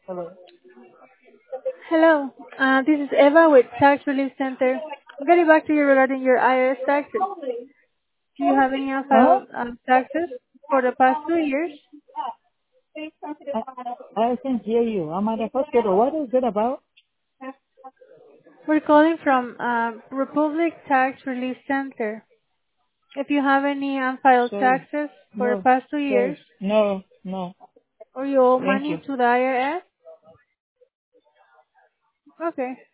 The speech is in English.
Hello. Hello, this is Eva with Tax Relief Center. I'm getting back to you regarding your IRS taxes. Do you have any Huh? unfiled taxes for the past 2 years? I can hear you. I'm at the hospital. What is it about? We're calling from Republic Tax Relief Center. If you have any unfiled Sorry. taxes for the No. past 2 years, Sorry. No. No. or you owe Thank money you. to the IRS, okay.